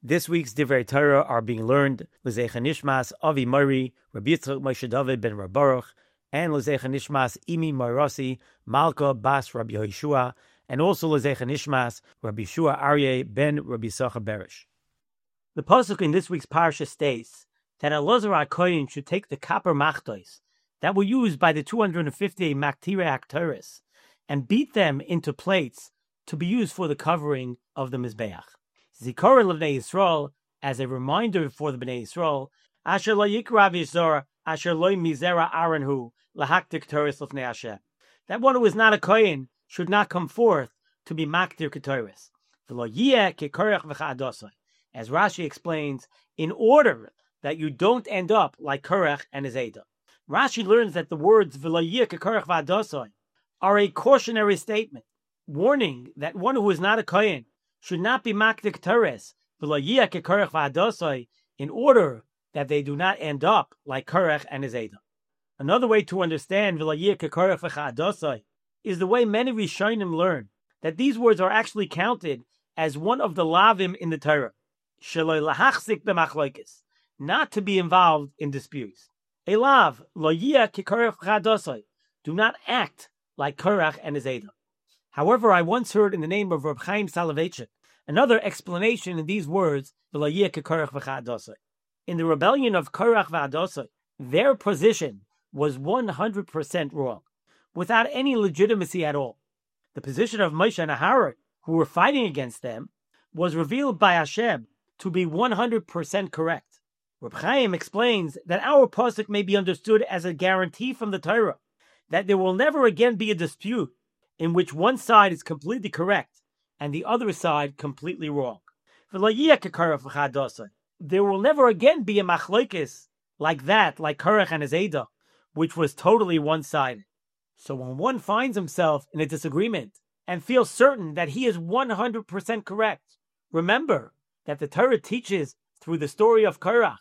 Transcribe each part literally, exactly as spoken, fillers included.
This week's Divrei Torah are being learned L'Zecha Nishmas Avi Mori, Rabbi Yitzchak Moshe David ben Rab Baruch, and L'Zecha Nishmas Imi Marasi, Malka Bas Rabbi Yehoshua, and also L'Zecha Nishmas Rabbi Shua Aryeh ben Rabbi Sacha Berish. The pasuk in this week's parsha states that Elazar HaKohen should take the copper machtos that were used by the two hundred fifty Maktirei Akteris and beat them into plates to be used for the covering of the Mizbeach. Zikaron l'Bnei Yisrael, as a reminder for the Bnei Yisrael, Asher lo yikra v'yizor, Asher lo mizera aronhu, lahaktir k'toris l'fnei Hashem. That one who is not a Kohen should not come forth to be maktir k'toris. V'lo yiyeh kekorach v'cha'adosai. As Rashi explains, in order that you don't end up like Korach and his Eidah. Rashi learns that the words v'lo yiyeh kekorach v'adosai are a cautionary statement, warning that one who is not a Kohen should not be maktir k'toris in order that they do not end up like Korach and his Eidah. Another way to understand is the way many Rishonim learn that these words are actually counted as one of the lavim in the Torah, not to be involved in disputes. A lav, do not act like Korach and his Eidah. However, I once heard in the name of Reb Chaim Soloveitchik another explanation in these words, in the rebellion of Korach v'Adosai, their position was one hundred percent wrong, without any legitimacy at all. The position of Moshe and Aharon, who were fighting against them, was revealed by Hashem to be one hundred percent correct. Reb Chaim explains that our pasuk may be understood as a guarantee from the Torah that there will never again be a dispute in which one side is completely correct and the other side completely wrong. There will never again be a machlokes like that, like Korach and his Eidah, which was totally one-sided. So when one finds himself in a disagreement and feels certain that he is one hundred percent correct, remember that the Torah teaches through the story of Korach,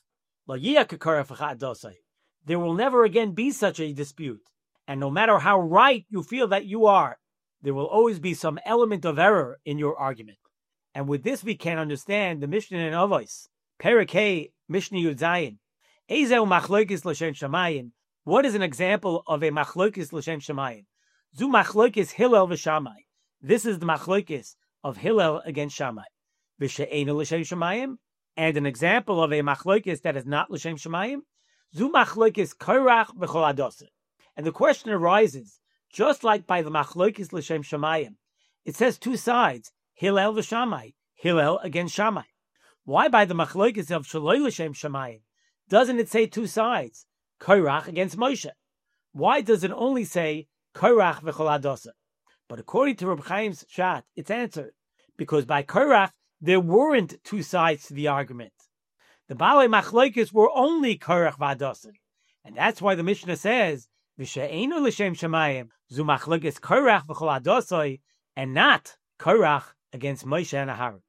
there will never again be such a dispute. And no matter how right you feel that you are, there will always be some element of error in your argument. And with this we can understand the Mishnah in Avos, Perek Hey, Mishnah Yud Zayin. Ezeu machlokes l'shem shamayim. What is an example of a machlokes l'shem shamayim? Zu machlokes Hillel v'Shamai. This is the machlokes of Hillel against Shammai. V'she'enu l'shem shamayim. And an example of a machlokes that is not l'shem shamayim. Zu machlokes Korach v'chol Adosai. And the question arises, just like by the machlokes l'shem shamayim, it says two sides, Hillel v'Shamai, Hillel against Shammai. Why by the machlokes of Shaloi l'shem shamayim doesn't it say two sides, Korach against Moshe? Why does it only say Korach v'chol Adosai? But according to Reb Chaim's Shat, it's answered because by Korach there weren't two sides to the argument. The Balei machlokes were only Korach v'Adosai, and that's why the Mishnah says V'she'enu l'shem shamayim zu machlokes Korach v'chol Adosai, and not Korach against Moshe and Aharon.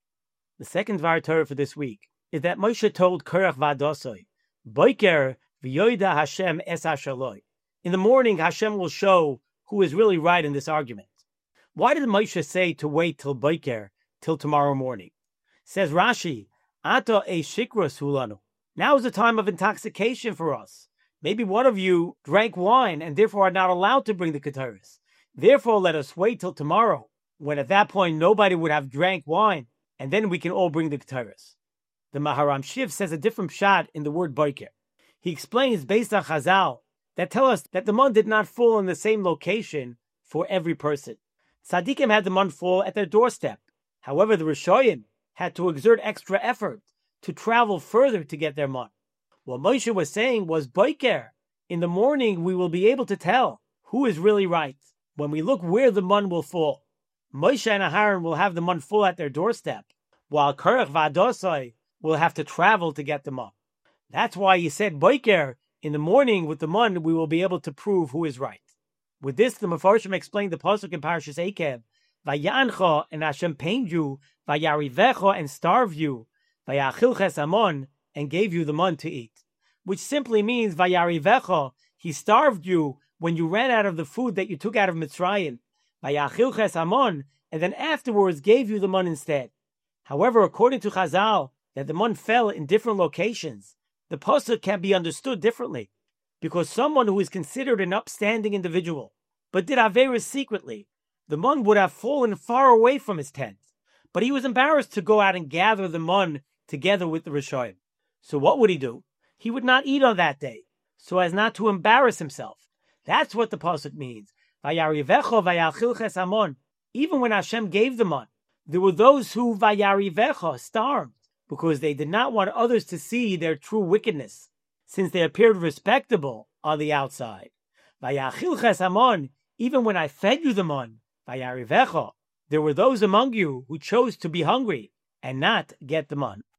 The second Dvar Torah for this week is that Moshe told Korach v'Adosai, Boiker v'yoida Hashem es hashaloi. In the morning, Hashem will show who is really right in this argument. Why did Moshe say to wait till Boiker, till tomorrow morning? Says Rashi, Ata e shikros hulanu. Now is the time of intoxication for us. Maybe one of you drank wine and therefore are not allowed to bring the Keteris. Therefore, let us wait till tomorrow, when at that point nobody would have drank wine, and then we can all bring the Keteris. The Maharam Shiv says a different shot in the word Boiker. He explains based on Chazal that tell us that the mun did not fall in the same location for every person. Tzaddikim had the mun fall at their doorstep. However, the Rishoyim had to exert extra effort to travel further to get their mun. What Moshe was saying was, Boiker, in the morning we will be able to tell who is really right when we look where the mun will fall. Moshe and Aharon will have the mun fall at their doorstep, while Korach v'Adosai will have to travel to get the mun. That's why he said, Boiker, in the morning with the mun we will be able to prove who is right. With this, the Mefarshim explained the pasuk in Parashas Eikev, Vayancha, and Hashem pained you, Vayarivecha, and starved you, Vayachilches Amon, and gave you the mun to eat, which simply means Vayarivecha, he starved you when you ran out of the food that you took out of Mitzrayim, Vayachilches Amon, and then afterwards gave you the mun instead. However, according to Chazal, that the mun fell in different locations, the pasuk can be understood differently, because someone who is considered an upstanding individual, but did averos secretly, the mun would have fallen far away from his tent, but he was embarrassed to go out and gather the mun together with the Rishoyim. So what would he do? He would not eat on that day, so as not to embarrass himself. That's what the pasuk means. Vayarivecho vayachilches amon. Even when Hashem gave the mun, there were those who vayarivecha starved, because they did not want others to see their true wickedness, since they appeared respectable on the outside. Vayachilches amon. Even when I fed you the mun, vayarivecha, there were those among you who chose to be hungry and not get the mun.